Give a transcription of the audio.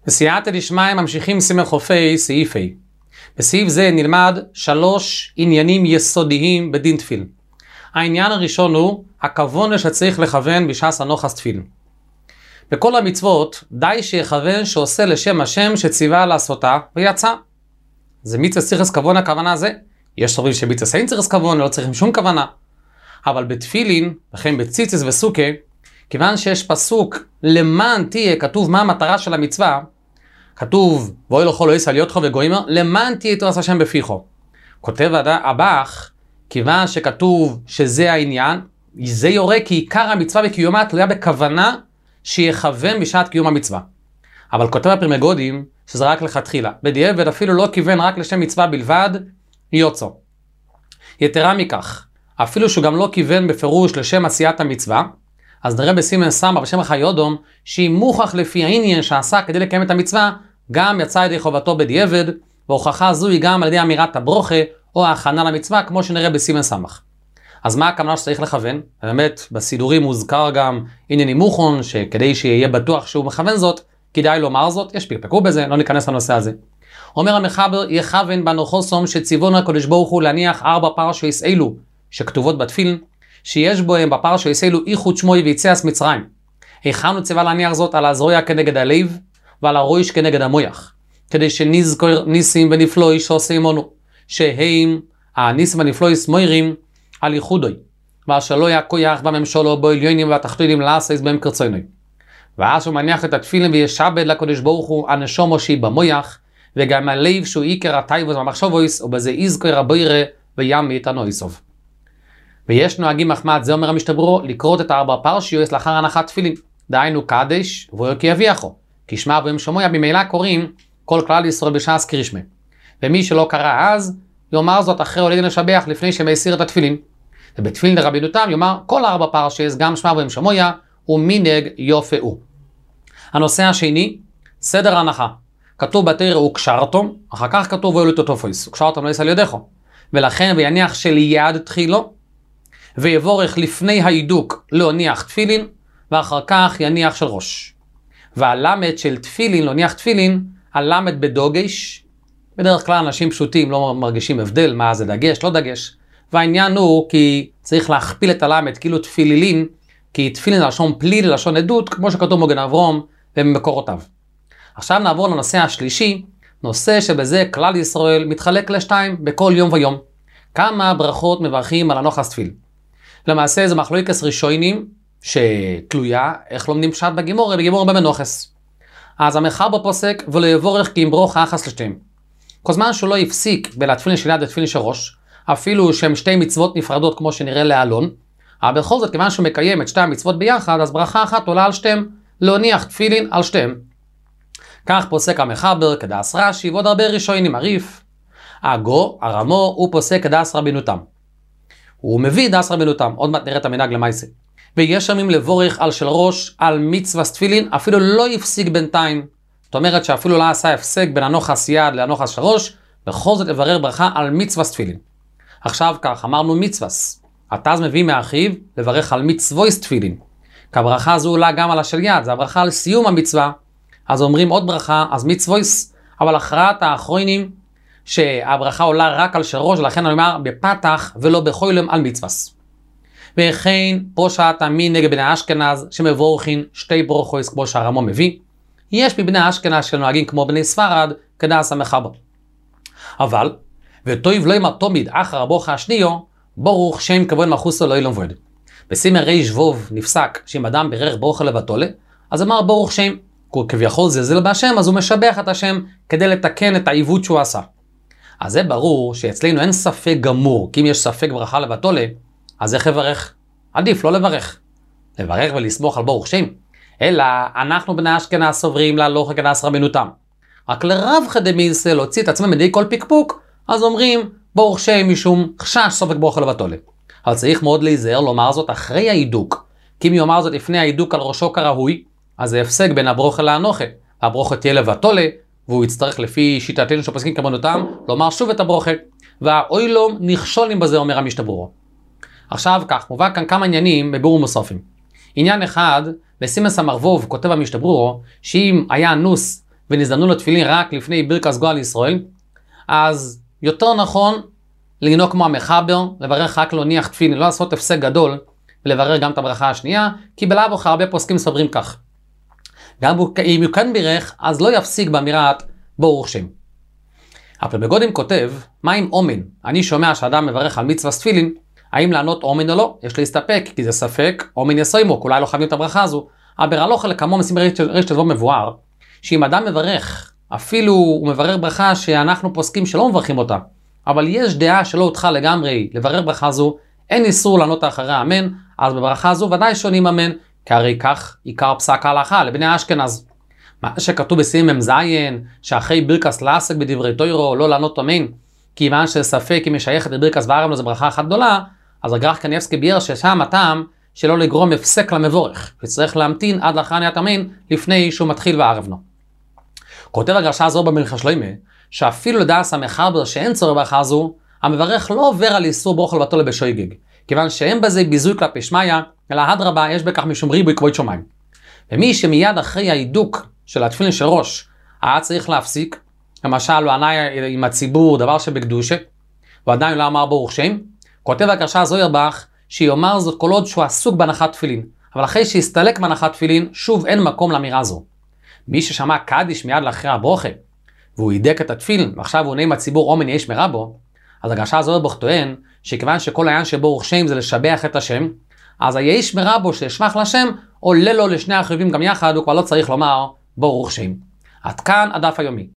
בסייעתא דשמיא ממשיכים סימן חופי סעיף ה'. בסעיף זה נלמד 3 עניינים יסודיים בדין תפילין. העניין הראשון הוא הכוונה שצריך לכוון בשעת הנוחס תפילין. בכל המצוות די שיכוון שעושה לשם השם שציווה לעשותה ויצא. זה מצווה צריכס כוונה, הכוונה זה. יש סוברים שמצווה אין צריכס כוונה, לא צריכים שום כוונה. אבל בתפילין, לכן בציציס וסוכה, כיוון שיש פסוק למען תהיה, כתוב מה המטרה של המצווה, כתוב ואוי לכל לא יסע ליותך וגוימר, למען תהיה תורס השם בפיכו. כותב הבח, כיוון שכתוב שזה העניין, זה יורה כי עיקר המצווה וקיומה תלויה בכוונה שיכוון בשעת קיום המצווה. אבל כותב הפרימגודים שזה רק לכתחילה. בדיעבד אפילו לא כיוון רק לשם מצווה בלבד, יוצא. יתרה מכך, אפילו שהוא גם לא כיוון בפירוש לשם עשיית המצווה, אז נראה בסימן סמא בשם החיודום, שהיא מוכח לפי העניין שעשה כדי לקיים את המצווה, גם יצא ידי חובתו בדיעבד, והוכחה זו היא גם על ידי אמירת הברוכה, או ההכנה למצווה, כמו שנראה בסימן סמך. אז מה הכוונה שצריך לכוון? באמת, בסידורים מוזכר גם ענייני מוכון, שכדי שיהיה בטוח שהוא מכוון זאת, כדאי לומר זאת, יש פקפקו בזה, לא ניכנס לנושא הזה. אומר המחבר, יכוון בנוחוסום שציוון הקדוש ברוך הוא להניח 4 פרשיות אלו, שכתובות בתפילין, שיש בהם בפרשיות אלו איחוד שמוי ויציאת מצרים. היכן הוא ציווה להניח זאת? על הזרוע כנגד הלב, ועל הראש כנגד המוח, כדי שנזכור ניסים ונפלוי שעושה עמנו, שהם הניסים ונפלוי סמוירים על ייחודוי, ואשר לא יקויח בממשלו בו עליונים והתחתונים לעשייס בהם כרצונוי. ואז הוא מניח את התפילין וישעבד לקדוש ברוך הוא הנשומו שהיא במוח, וגם הלב שהוא עיקר הטייבוס והמחשבויס, ובזה יזכור הבוירה וימי את הנויסוב. ויש נוהגים מחמד, זה אומר המשתברו, לקרות את 4 פרשיות לאחר הנחת תפילין. דהיינו קדש ואויקי יביחו. כי שמע בהם שמויה במילא קוראים כל כלל ישראל בשעס קרישמה. ומי שלא קרא אז, יאמר זאת אחרי הולד לשבח לפני שמסיר את התפילין. ובתפילין לרבינותם יאמר כל 4 פרשיות גם שמע בהם שמויה ומנהג יופעו. הנושא השני, סדר ההנחה. כתוב בתורה וקשרתום, אחר כך כתוב ואולו תוטופויס, וקשרתום לא יסע לידךו. ולכן ויניח שליד תחילו, ויבורך לפני הידוק להניח תפילין, ואחר כך יניח של ראש. והלמד של תפילין, להניח תפילין, הלמד בדוגש, בדרך כלל אנשים פשוטים לא מרגישים הבדל, מה זה דגש, לא דגש. והעניין הוא כי צריך להכפיל את הלמד, כאילו תפילין, כי תפילין לשון פליל, לשון עדות, כמו שכתוב מגן אברום ומקורותיו. עכשיו נעבור לנושא השלישי, נושא שבזה כלל ישראל מתחלק לשתיים בכל יום ויום. כמה ברכות מברכים על הנוחס תפילין. למעשה זה מחלוקת ראשונים שתלויה איך לומדים פשט בגימור במנוחס. אז המחבר פוסק ולא יבורך כי אם ברוכה אחס לשתיהם. כל זמן שהוא לא יפסיק בין התפילין של יד לתפילין של ראש, אפילו שהם 2 מצוות נפרדות כמו שנראה להלון, אבל בכל זאת כיוון שהוא מקיים את 2 המצוות ביחד, אז ברכה אחת עולה על שתיהם, להניח תפילין על שתיהם. כך פוסק המחבר כדאס רש"י ועוד הרבה ראשונים עריף. הגו, הרמו, הוא פוסק כדאס רבינותם. הוא מביא דאס רבינותם, עוד מעט נראה את המנהג למעשה. ויש שמים לבורך על של ראש, על מצווה תפילין, אפילו לא יפסיק בינתיים. זאת אומרת שאפילו לא עשה הפסק בין הנוחס יד לנוחס של ראש, בכל זאת לברר ברכה על מצווה תפילין. עכשיו כך, אמרנו מצווה. התז מביא מאחיו לברך על מצווה תפילין. כי הברכה הזו עולה גם על השל יד, זה הברכה על סיום המצווה. אז אומרים עוד ברכה, אז מצווה, אבל הכרעת האחרונים, שהברכה עולה רק על של ראש, ולכן אני אומר בפתח ולא בחוילם על מצווה. וכן פושט המין נגד בני אשכנז שמבורכים 2 ברוכות כמו שהרמו מביא. יש מבני אשכנז שנוהגים כמו בני ספרד כדאס המחבר. אבל, וטוב לא יאמר תמיד אחר הברוכה השנייה, ברוך שם כבוד מחוסו לא ילום ועד. בסימן ריש ווב נפסק שאם אדם בירך ברוכה לבטולה, אז אמר ברוך שם, כביכול זלזל בהשם, אז הוא משבח את השם כדי לתקן את העיוות שהוא עשה. אז זה ברור שאצלנו אין ספק גמור, כי אם יש ספק ברכה לבטולה, אז איך לברך? עדיף לא לברך. לברך ולסמוך על ברוך שם. אלא אנחנו בני אשכנז סוברים להלוך כדאס רבינותם. רק לרב חדמילסה להוציא את עצמם מדי כל פיקפוק, אז אומרים ברוך שם משום חשש ספק ברכה לבטולה. אבל צריך מאוד להיזהר לומר זאת אחרי ההידוק. כי אם יאמר זאת לפני ההידוק על ראשו כראוי, אז זה הפסק בין הברוכה לאנוכה. הברוכה תהיה לבטולה, והוא יצטרך לפי שיטתנו שפוסקים כמונותם, לומר שוב את הברוכה. והאוילום נכשולים בזה אומר המשתברו. עכשיו כך, מובא כאן כמה עניינים בבירור מוספים. עניין אחד, בסימן סמ"ו כותב המשתברו, שאם היה נוס ונזדמנו לתפילין רק לפני ברכת גואל לישראל, אז יותר נכון לנהוג כמו המחבר, לברך רק להניח תפילין, לא לעשות הפסק גדול, ולברר גם את הברכה השנייה, כי בלאו הכי הרבה פוסקים סוברים כך. גם אם הוא כן בירך, אז לא יפסיק באמירת ברוך שם. הפרבי גודים כותב, מה עם אומן? אני שומע שאדם מברך על מצווה תפילין, האם לענות אומן או לא? יש להסתפק, כי זה ספק, אומן יסיימו, אולי לא חייבים את הברכה הזו. אבל הלכה לכמו משים רשת לבוא מבואר, שאם אדם מברך, אפילו הוא מברך ברכה שאנחנו פוסקים שלא מברכים אותה, אבל יש דעה שלא אותך לגמרי לברך ברכה זו, אין איסור לענות אחרי אמן, אז בברכה זו ודאי שונים אמן, כי הרי כך עיקר פסק ההלכה לבני אשכנז. מה שכתוב בסימן מ"ז, שאחרי ברכת לעסק בדברי תוירו לא לענות אמן, כיוון שספק אם משייכת לברכת וארם זו ברכה אחת גדולה, אז הגר"ח קניבסקי ביאר ששם הטעם שלא לגרום הפסק למבורך, וצריך להמתין עד לאחר עניית אמן לפני שהוא מתחיל וערבנו. כותב הגרשה הזו במלכה שלמה, שאפילו לדעת המחבר שאין צורך ברכה הזו, המברך לא עובר על איסור ברוך לבטו לבשויגג, כיוון שאין בזה ביזוי כלפי שמיא, אלא אדרבה יש בכך משום ריבוי כבוד שמיים. ומי שמיד אחרי ההידוק של התפילין של ראש, היה צריך להפסיק, למשל הוא ענה עם הציבור דבר שבקדושה, ועדיין לא אמר ברוך שם, כותב הגרשה זו ירבך, שיאמר זאת כל עוד שהוא עסוק בהנחת תפילין, אבל אחרי שהסתלק בהנחת תפילין, שוב אין מקום לאמירה זו. מי ששמע קדיש מיד לאחרי הברוכה, והוא הידק את התפילין, ועכשיו הוא עונה עם הציבור אומן יש מרבו, אז הגרשה הזו ירבך טוען, שכיוון שכל העניין שברוך שם זה לשבח את השם, אז היש מרבו שישמח לשם, עולה לו לשני החיובים גם יחד, הוא כבר לא צריך לומר ברוך שם. עד כאן הדף היומי.